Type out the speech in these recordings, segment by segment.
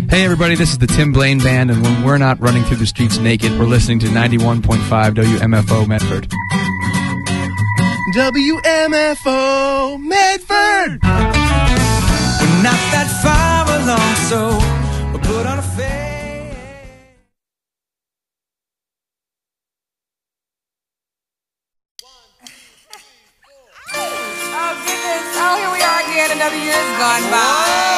Hey everybody, this is the Tim Blaine Band, and when we're not running through the streets naked, we're listening to 91.5 WMFO Medford. WMFO Medford! We're not that far along, so we'll put on a face. Oh goodness, oh here we are again, another year's gone by.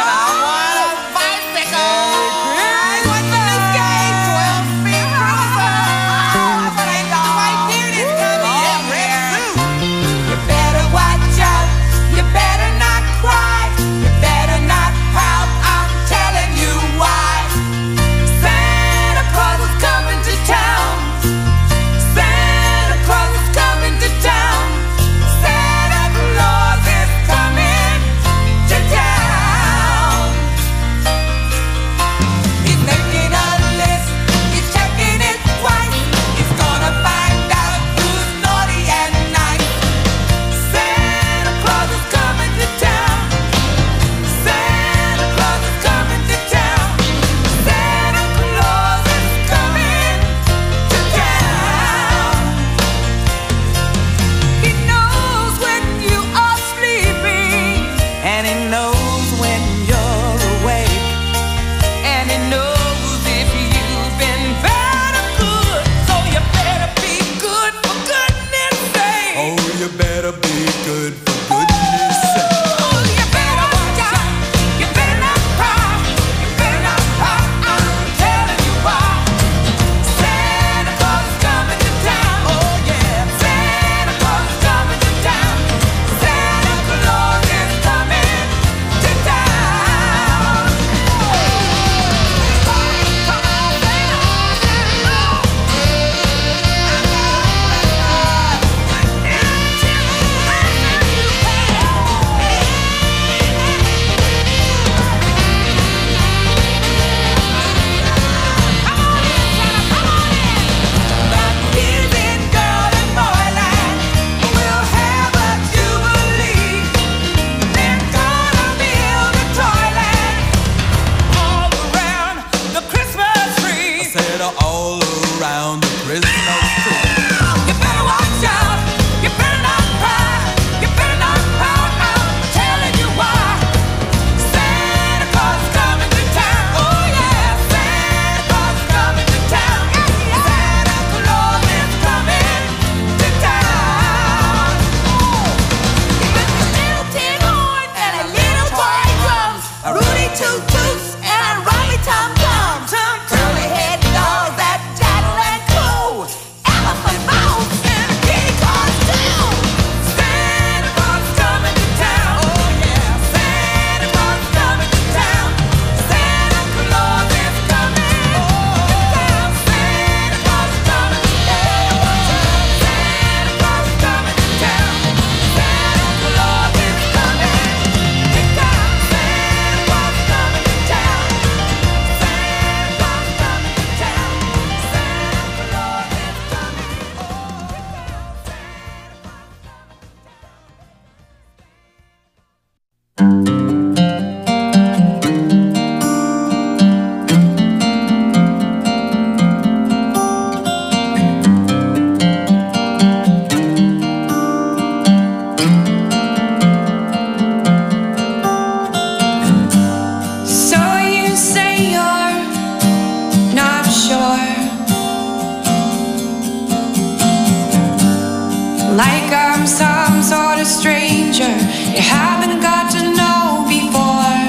Like I'm some sort of stranger you haven't got to know before.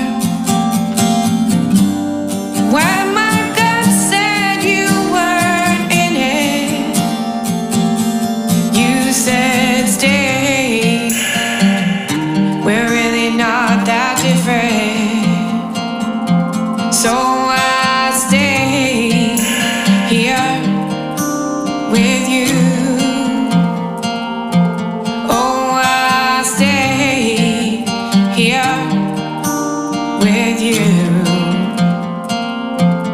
When my gut said you weren't in it, you said stay. We're really not that different, so I stay here with you. With you.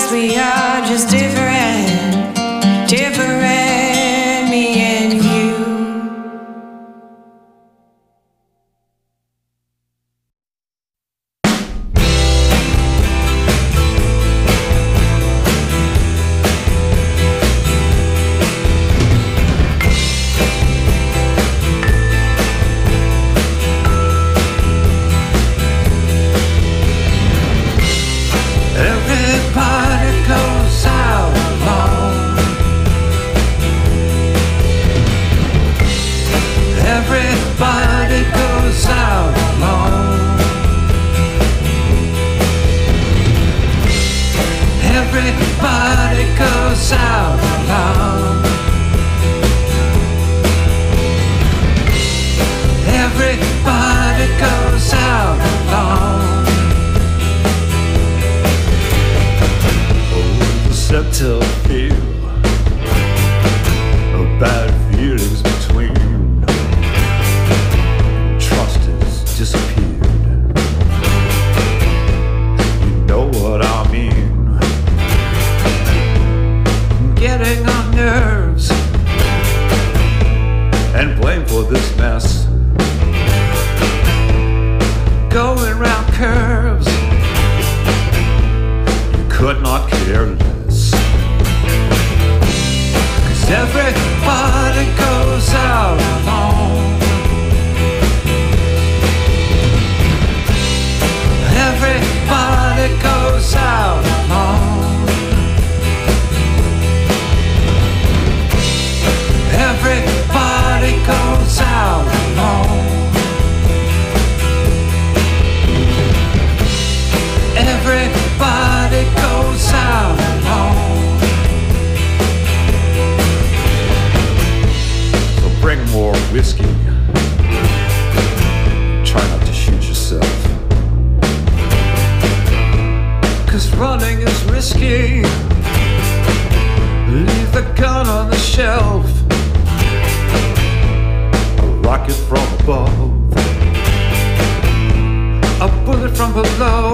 'cause we are just different, different, me and you. Everybody goes out alone. Everybody goes out alone. Everybody goes out alone. Everybody goes out alone. Subtle feel of bad feelings between. Trust has disappeared. You know what I mean. Getting on nerves and blame for this mess. Going round curves. You could not care less. Everybody goes out alone. Everybody goes out alone. Everybody goes out alone. Everybody goes out alone. Bring more whiskey. Try not to shoot yourself. 'Cause running is risky. Leave the gun on the shelf. A rocket from above. A bullet from below.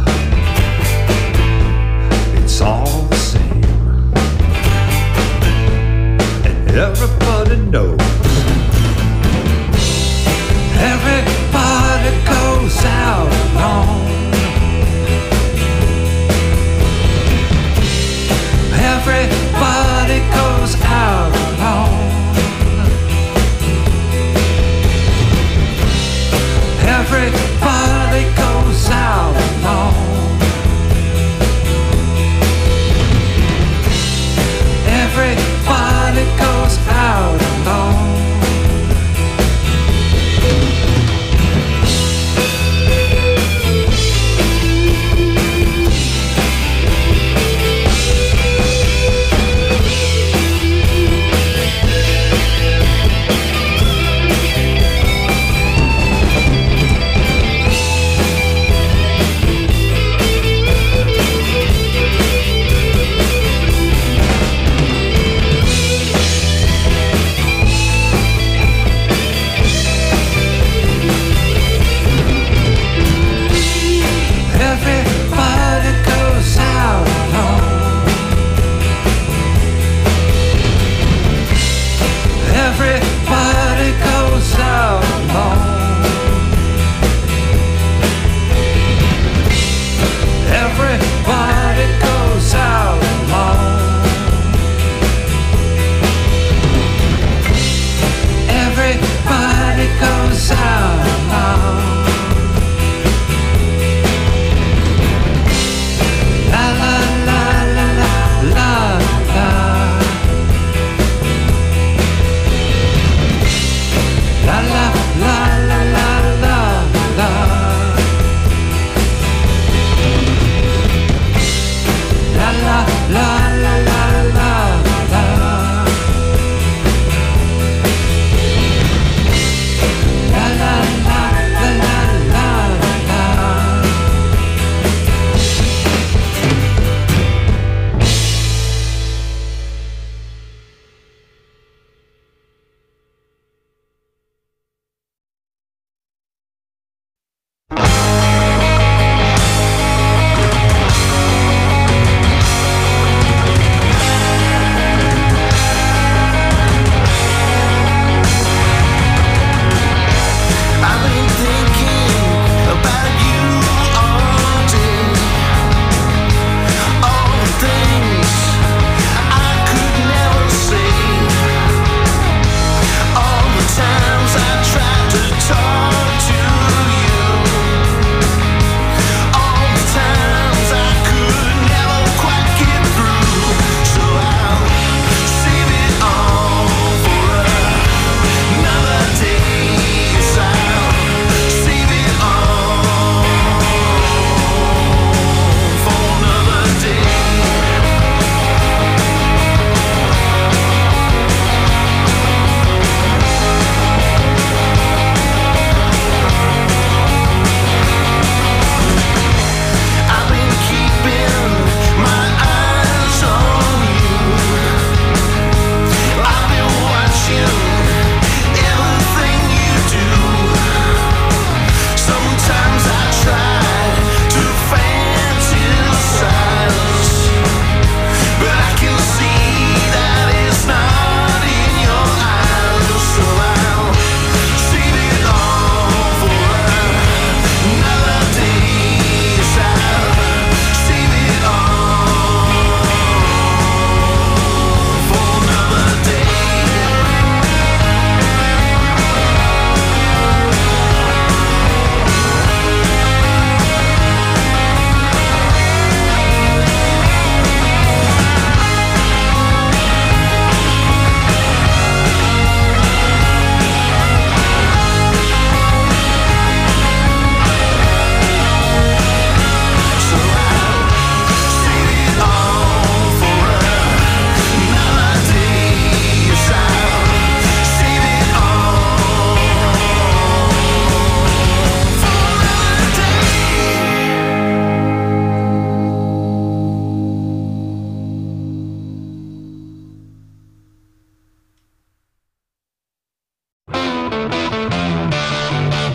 It's all the same. And everybody knows. Everybody goes out alone. Everybody goes out alone. Everybody goes out alone. Everybody goes out alone.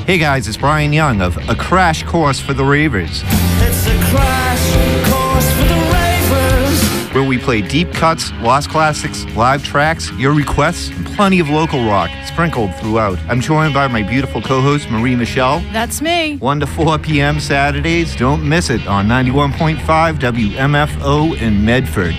Hey guys, it's Brian Young of A Crash Course for the Ravers. It's a crash course for the ravers. Where we play deep cuts, lost classics, live tracks, your requests, and plenty of local rock sprinkled throughout. I'm joined by my beautiful co-host, Marie Michelle. That's me. 1 to 4 p.m. Saturdays. Don't miss it on 91.5 WMFO in Medford.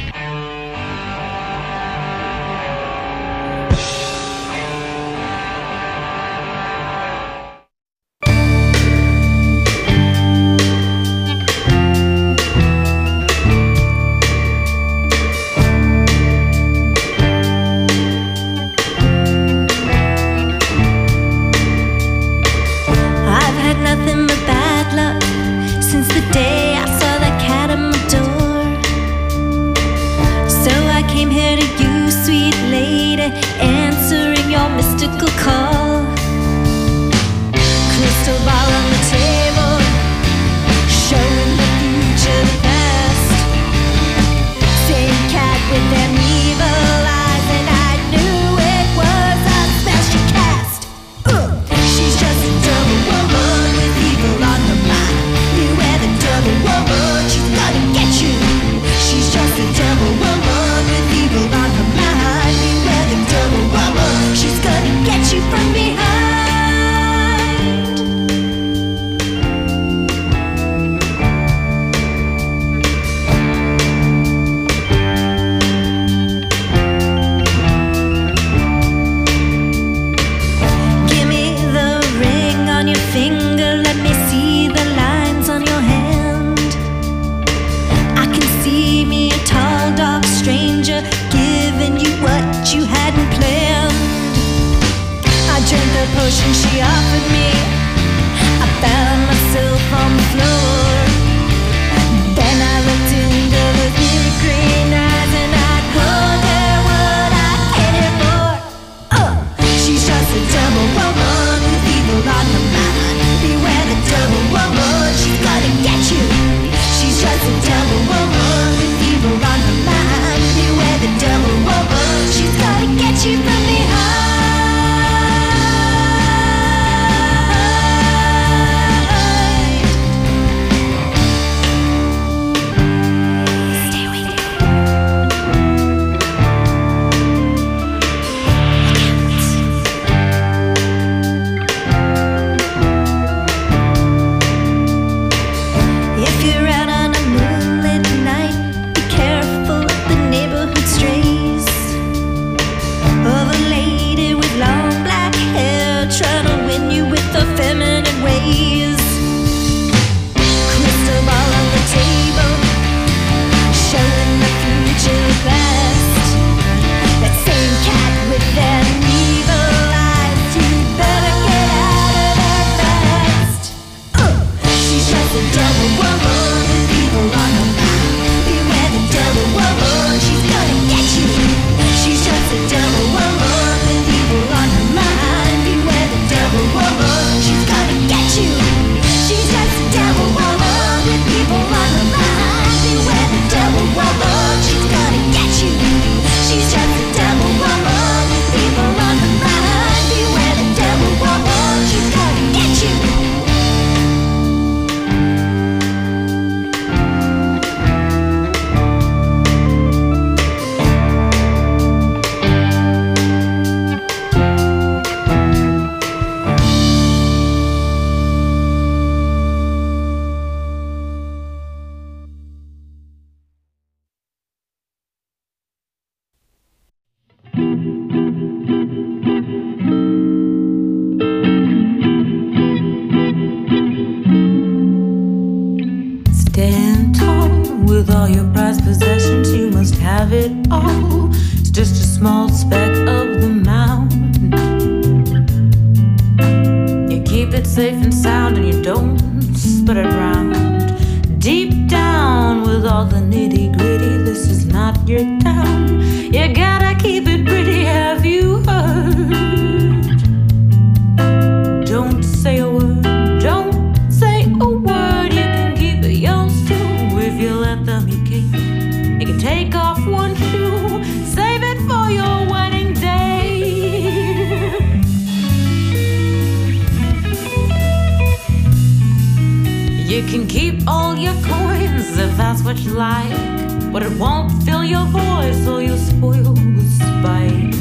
You can keep all your coins if that's what you like, but it won't fill your voice or you'll spoil with spite.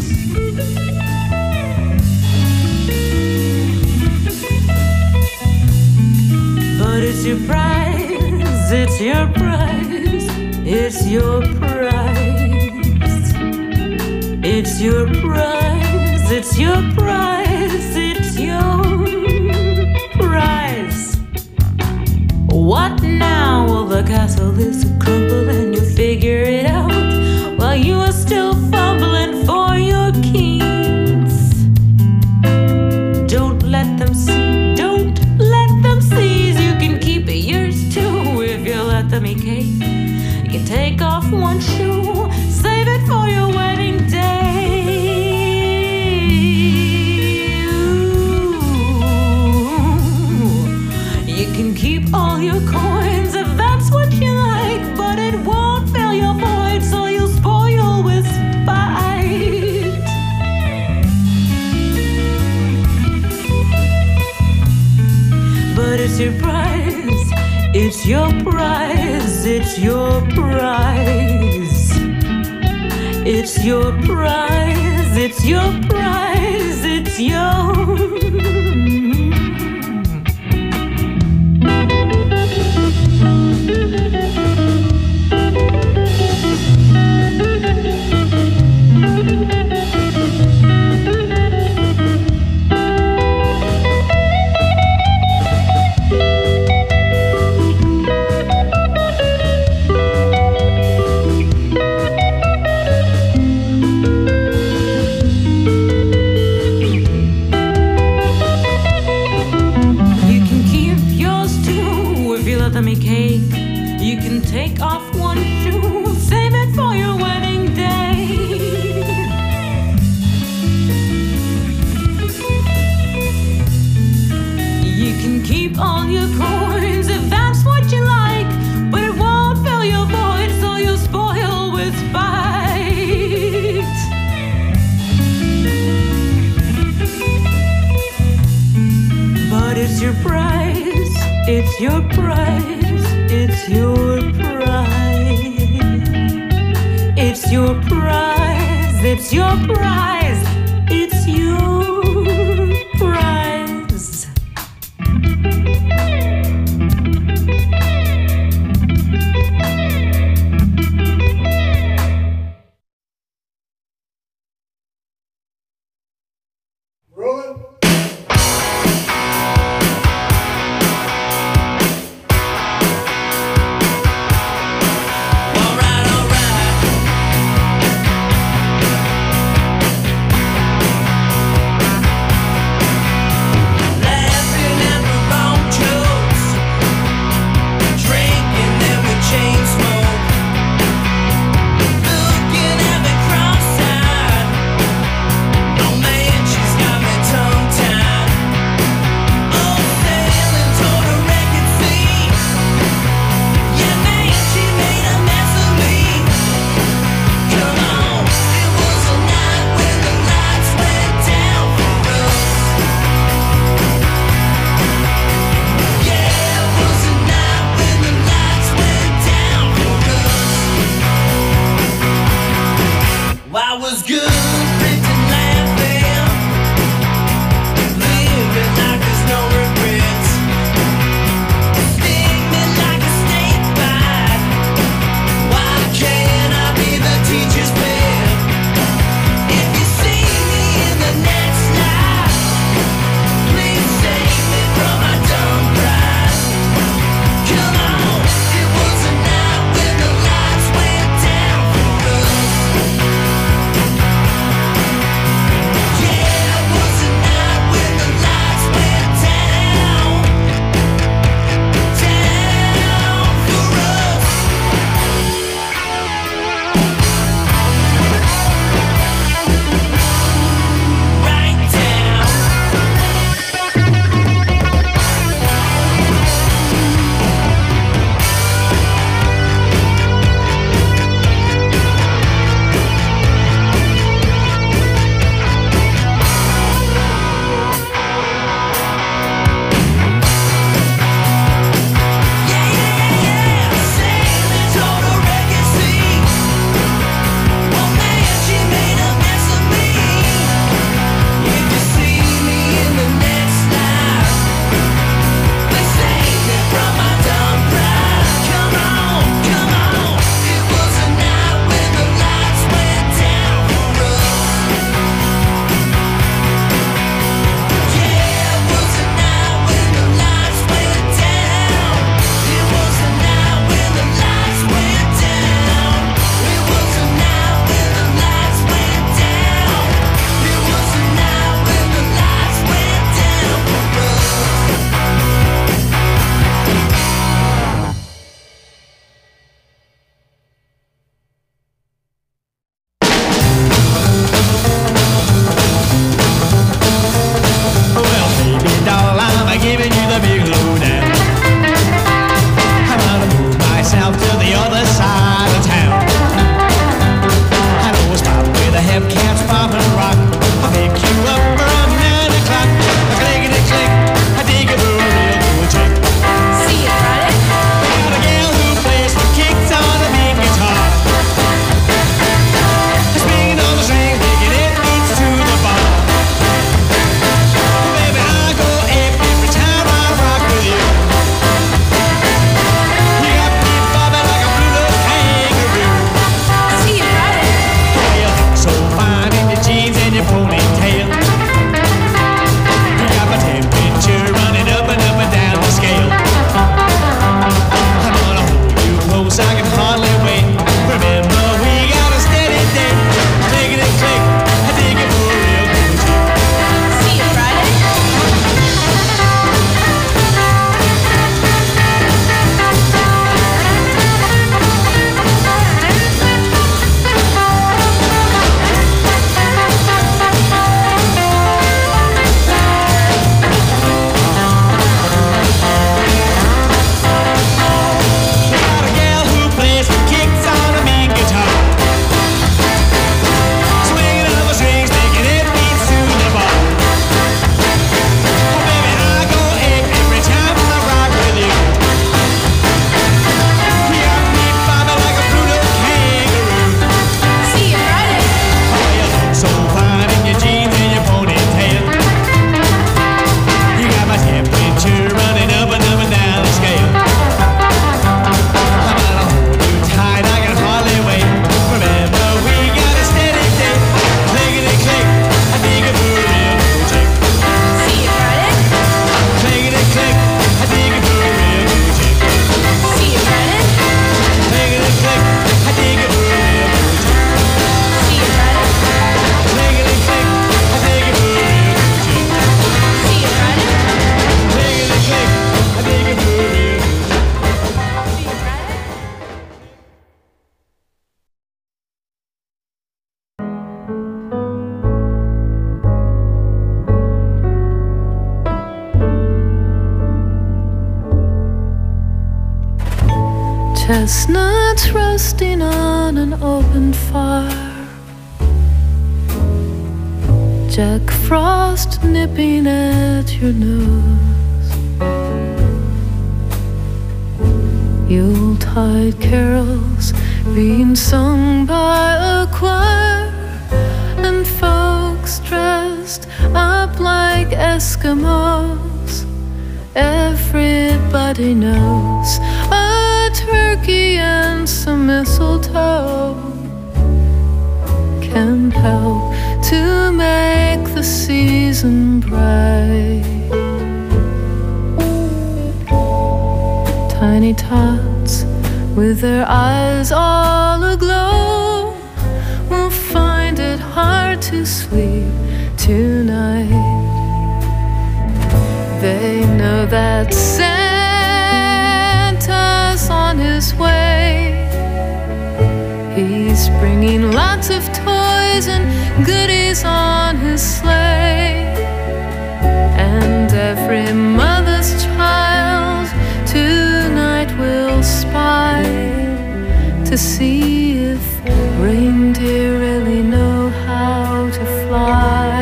But it's your prize, it's your prize, it's your prize. It's your prize, it's your prize, it's your prize. What now? Well, the castle is a crumble and you figure it out while you are still fumbling for your keys. Don't let them see, don't let them seize. You can keep yours too if you let them eat cake. You can take off one shoe, save it for your wedding day. You can keep all your coins if that's what you like, but it won't fill your void, so you'll spoil with spite. But it's your prize, it's your prize, it's your prize. It's your prize, it's your prize, it's your. You can take off one shoe, save it for your wedding day. You can keep all your coins if that's what you like, but it won't fill your void, so you'll spoil with spite. But it's your prize, it's your prize. It's your prize. It's your prize. It's your prize. It's your prize. Rolling. Chestnuts roasting on an open fire, Jack Frost nipping at your nose, Yuletide carols being sung by a choir, and folks dressed up like Eskimos. Everybody knows a turkey and some mistletoe can help to make the season bright. Tiny tots with their eyes all aglow will find it hard to sleep tonight. They know that Santa's on his way. He's bringing lots of toys and goodies on his sleigh. And every mother's child tonight will spy to see if reindeer really know how to fly.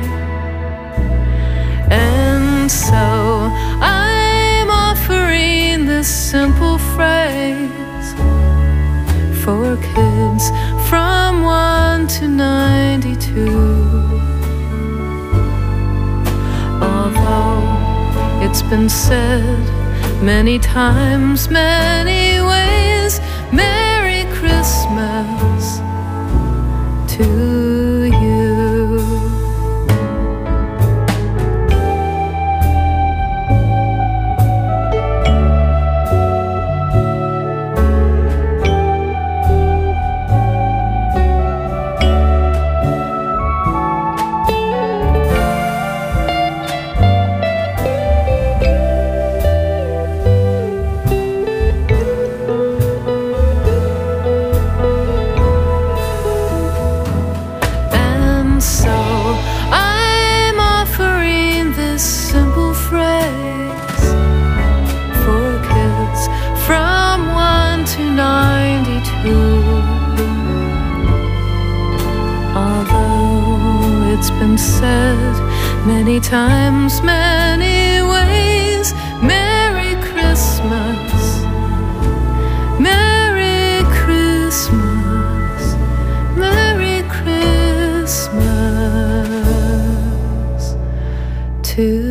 And so I'm offering this simple phrase for kids from 1 to 92. Although it's been said many times, many ways, Merry Christmas to you. Said many times, many ways, Merry Christmas, Merry Christmas, Merry Christmas to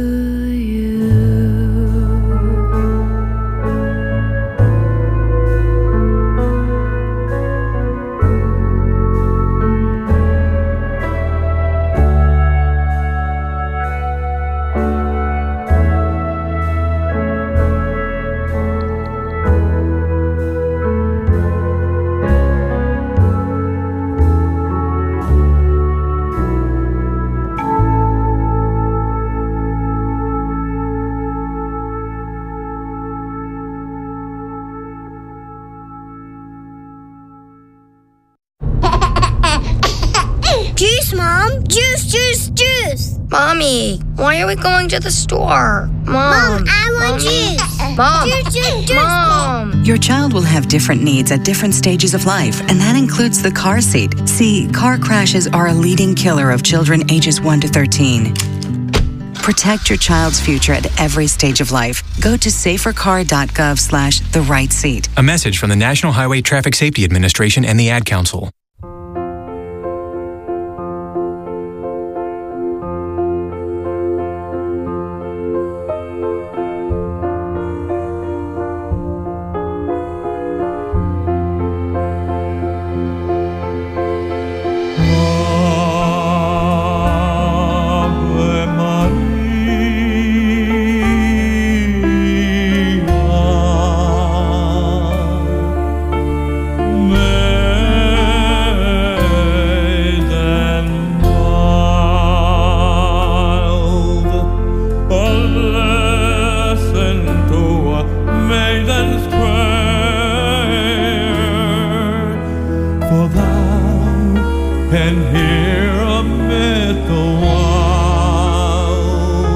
Mommy, why are we going to the store? Mom, I want juice. Mom, Juice. Mom. Your child will have different needs at different stages of life, and that includes the car seat. See, car crashes are a leading killer of children ages 1 to 13. Protect your child's future at every stage of life. Go to safercar.gov/the-right-seat. A message from the National Highway Traffic Safety Administration and the Ad Council.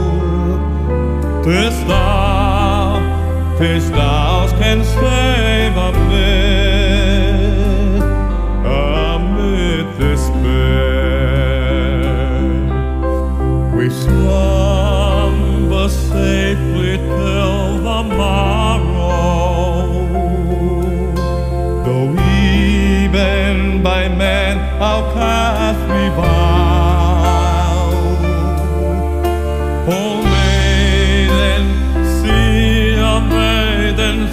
This thou can save amid despair. We slumber safely till the morrow, though even by man our path we vow. Oh maiden, see a maiden's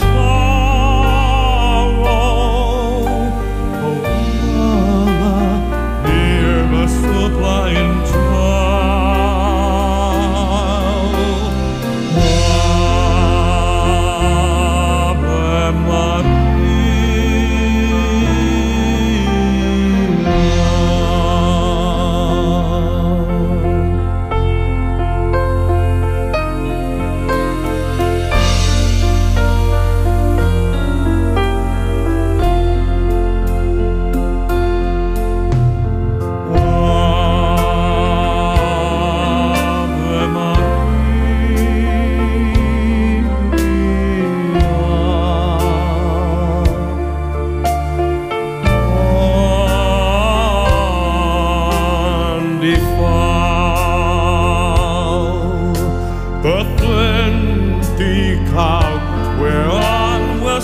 sorrow. Oh mother, hear the suppliant child. Ave Maria. The flinty couch whereon we're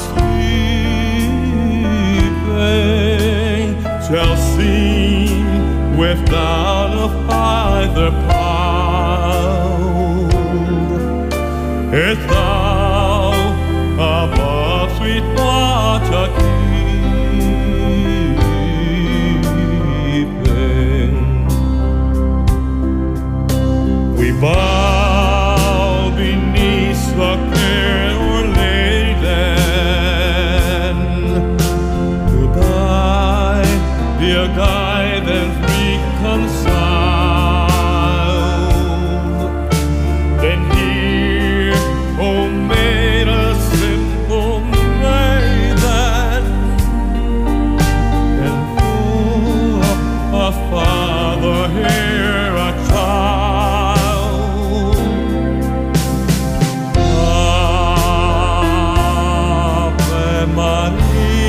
sleeping shall seem without a either pound. If thou above sweet water keeping, we bow beneath the care laden to thy dear guidance reconciled. Then hear, O maid, a simple maiden, and for a father hear a child. Ave Maria.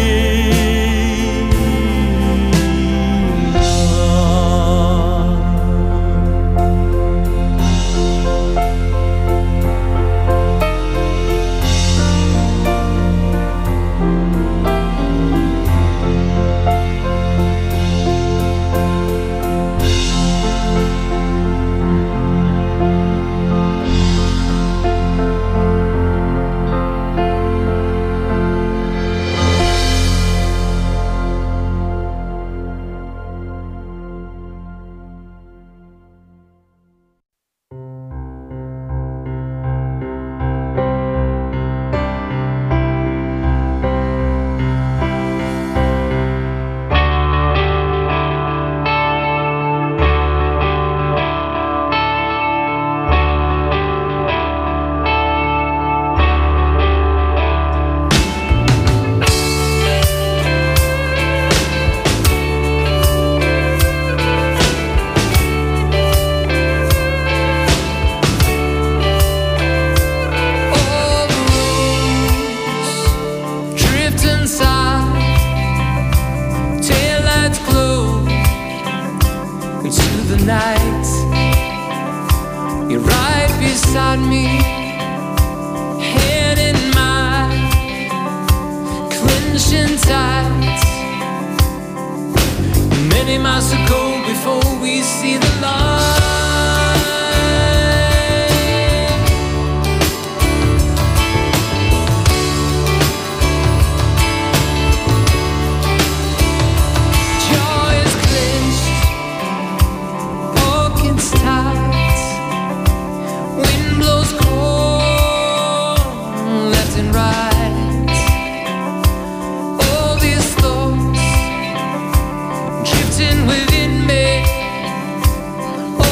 You're right beside me, head in mine, clenching tight. Many miles to go before we see the light. Jaw is clenched, pockets tight. Wind blows cold, left and right. All these thoughts drifting within me.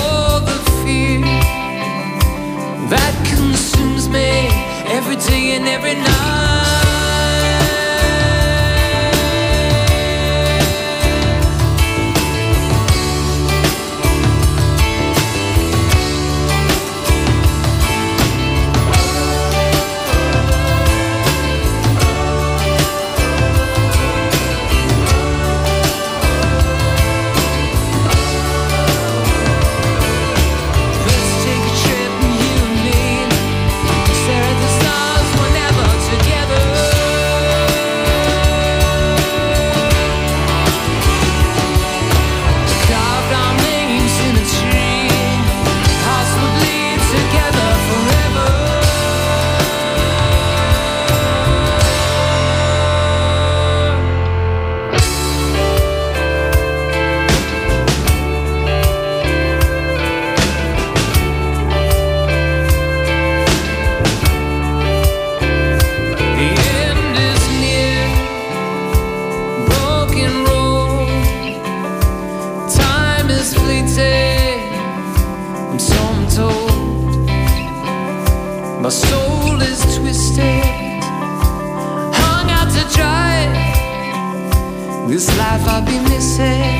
My soul is twisted, hung out to dry. This life I'll be missing.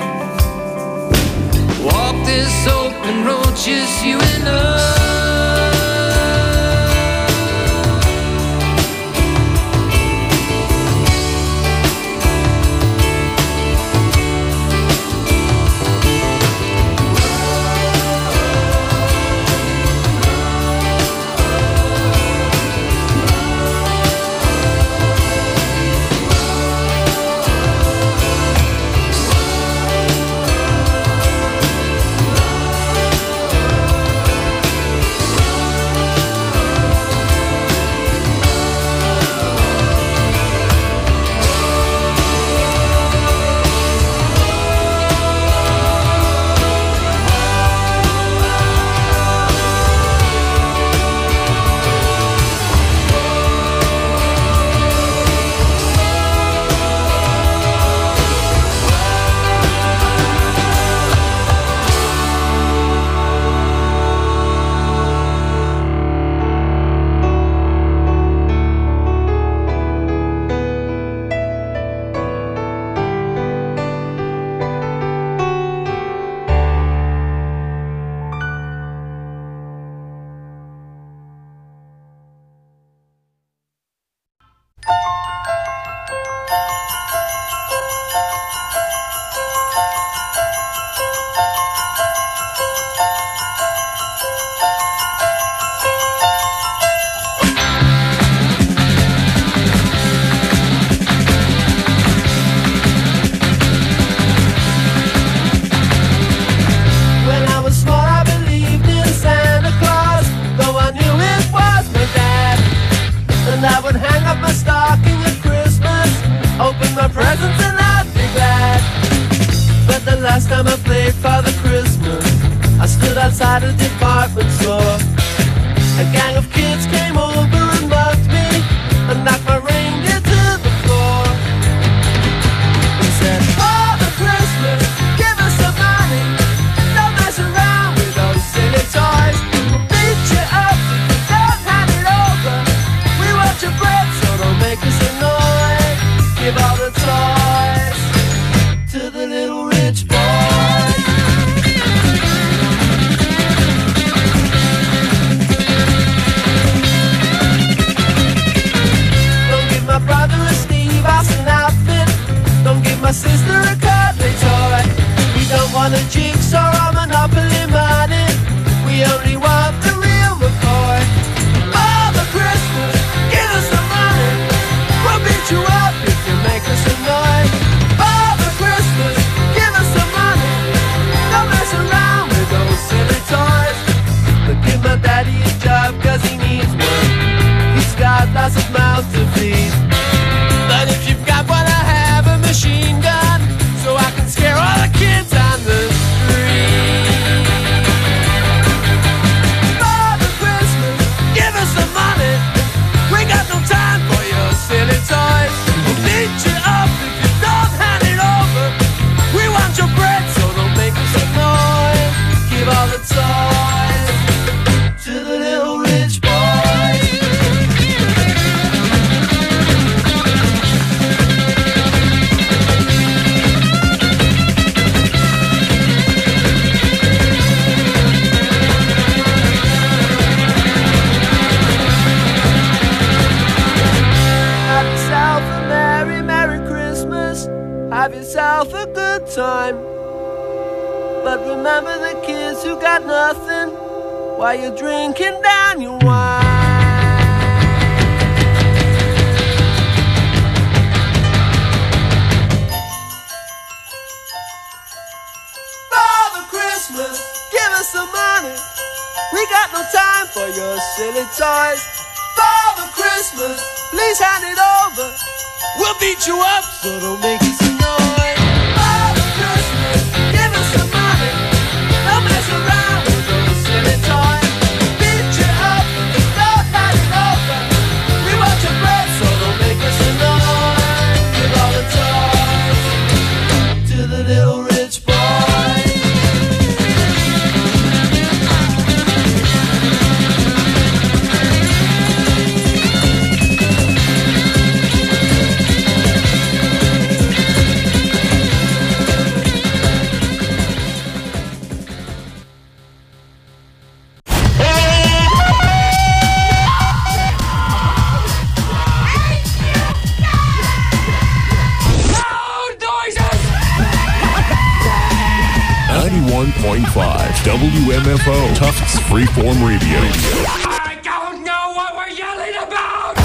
Walk this open road, just you and I. Last time I played Father Christmas, I stood outside a department store. A gang of kids came over and mugged me and knocked my reindeer to the floor. He said, Father Christmas, give us some money. Don't mess around with those silly toys. We'll beat you up if you don't hand it over. We want your bread, so don't make us annoyed. Give all the toys to the little rich boy. My sister a cuddly toy. We don't want a jigsaw or Monopoly money. We only want the real McCoy. Father Christmas, give us some money. We'll beat you up if you make us annoyed. Father Christmas, give us some money. Don't mess around with those silly toys. But give my daddy a job cause he needs one. He's got lots of mouths to feed. But if you've got one, I have a machine gun, so I can scare all the kids on the street. Father Christmas, give us some money. We got no time for your silly toys. We'll beat you up if you don't hand it over. We want your bread, so don't make us annoyed. Give all the toys to the little rich boy. Have yourself a good time. But remember the kids who got nothing while you're drinking down your wine. Father Christmas, give us some money. We got no time for your silly toys. Father Christmas, please hand it over. We'll beat you up, so don't make us annoyed. Father Christmas, give us some money. Don't mess around with those silly toys. Beat you up, don't hand it over. We want your bread, so don't make us annoyed. Give all the toys to the little rich boy. 91.5 WMFO, Tufts Freeform Radio. I don't know what we're yelling about!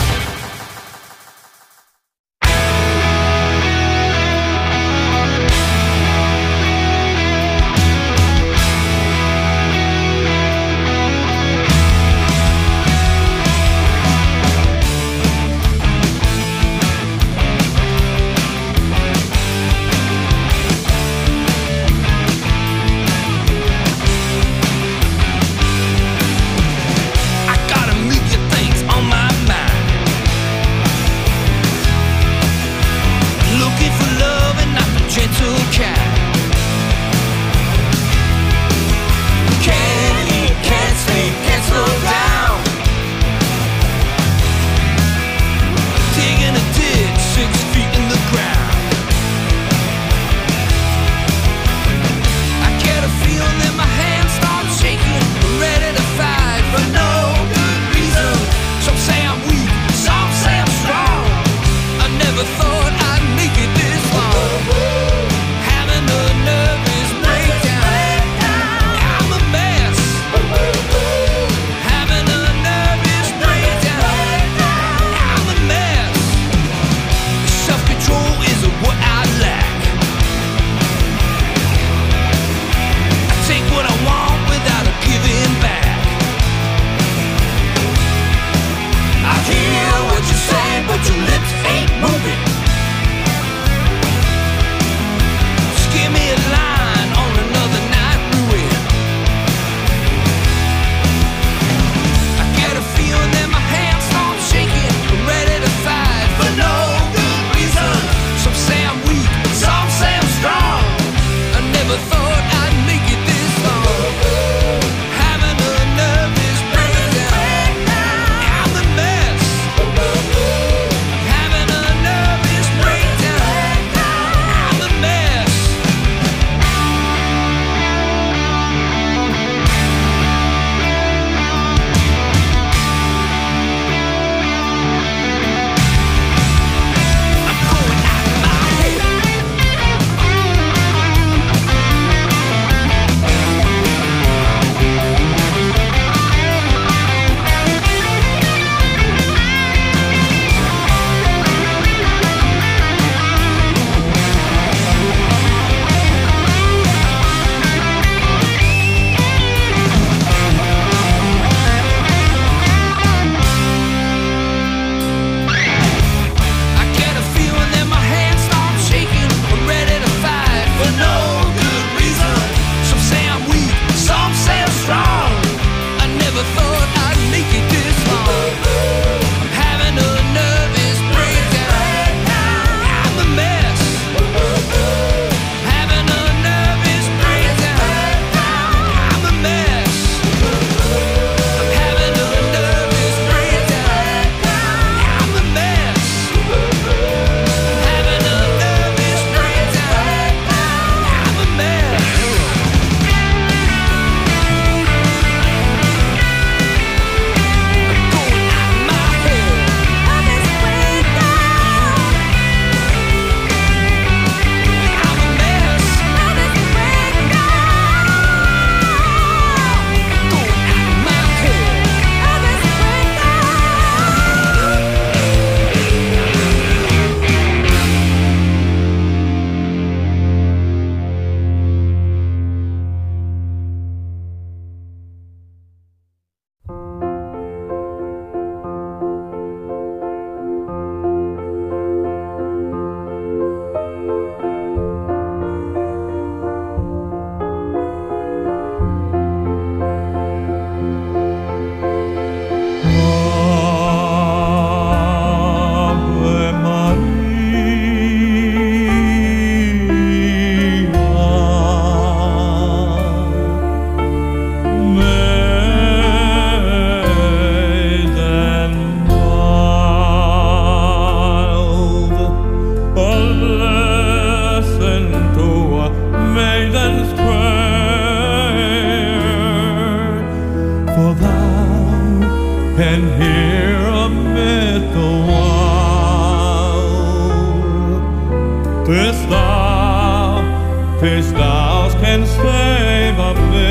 pistols can save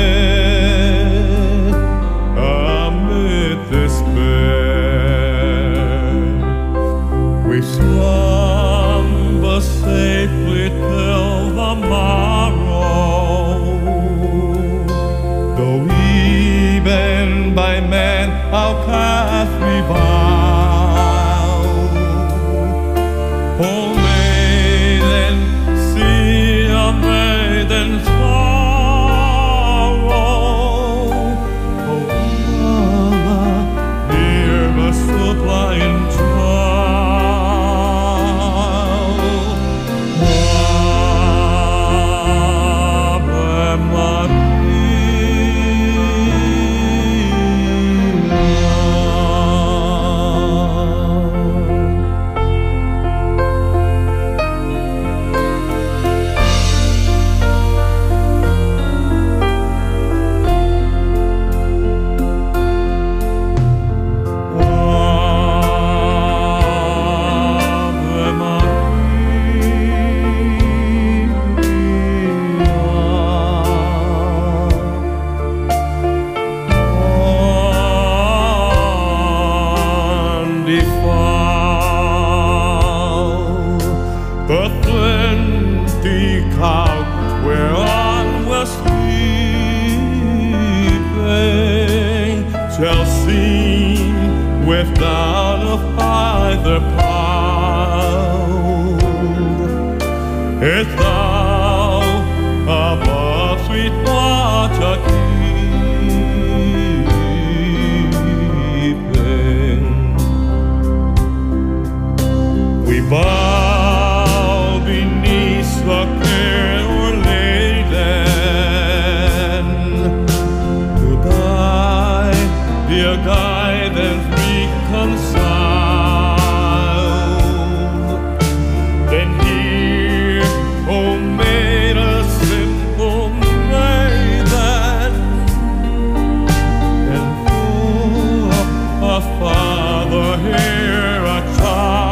amid despair. We slumber safely till the morrow, though even by man our path we vow. Oh maiden, see a maiden's sorrow. Oh mother, hear the suppliant child. Ave Maria. The flinty couch whereon we're sleeping shall seem without a either cloud. If thou above sweet water keeping, we bow beneath the care o'erladen to thy dear guidance reconciled. Then hear, O maid, a simple maiden, and for a father hear a child.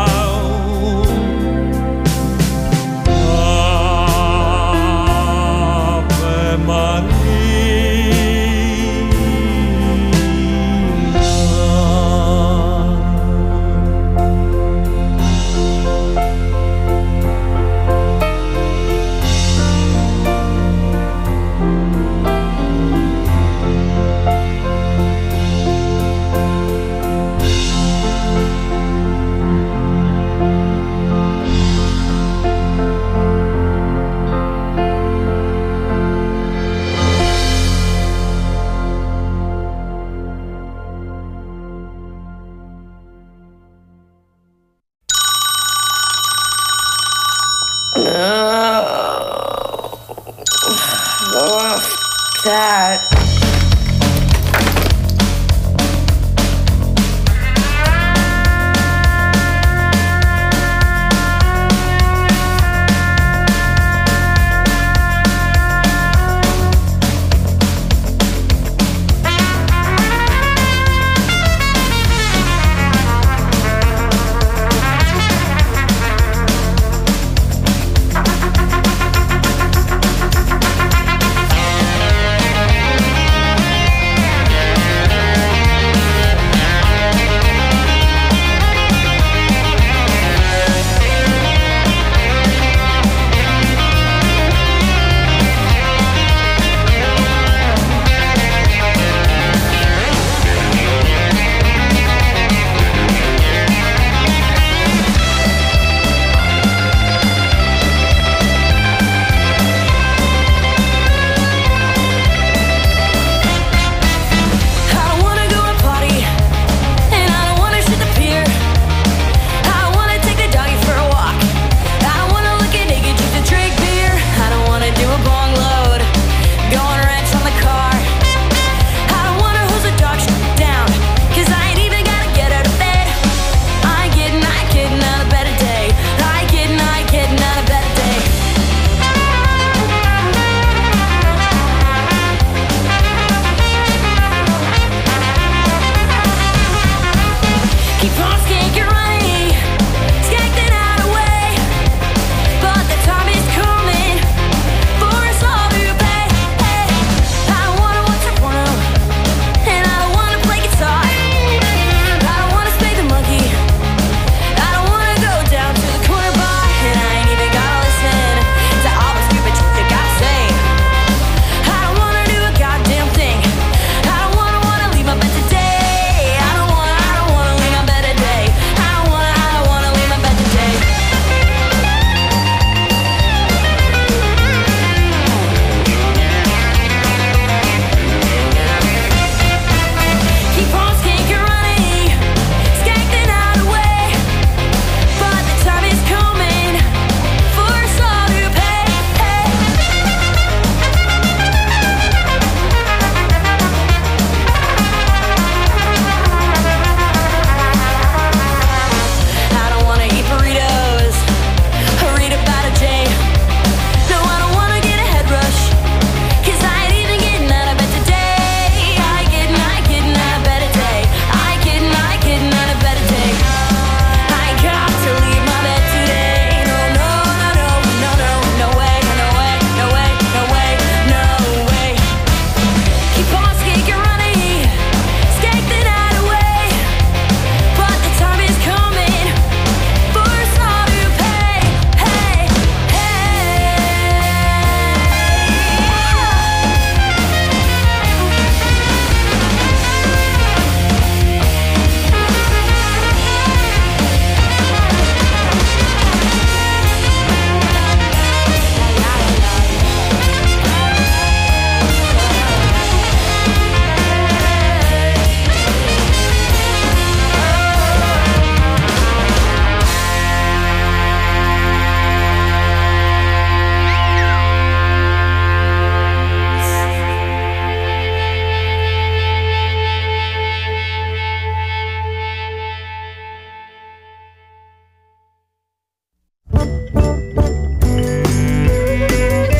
That.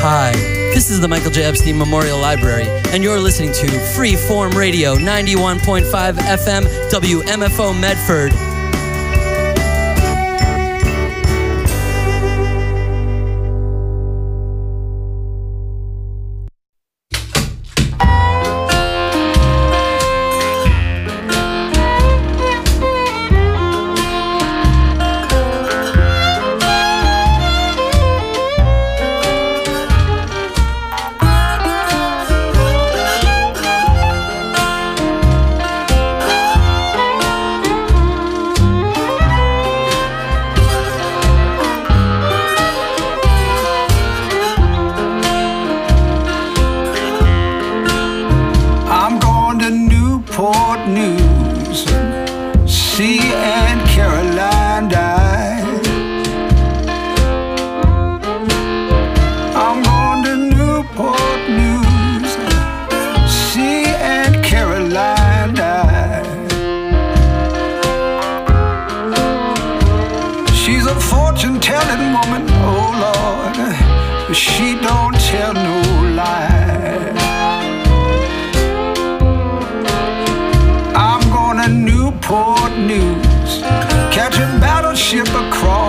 Hi, this is the Michael J. Epstein Memorial Library, and you're listening to Freeform Radio, 91.5 FM, WMFO Medford. Newport News, catch a battleship across